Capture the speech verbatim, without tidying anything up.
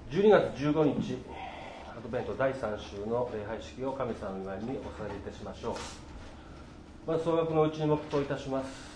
じゅうにがつじゅうごにち、アドベントだいさん週の礼拝式を神様の前にお捧げいたしましょう。まず総額のうちに黙祷いたします。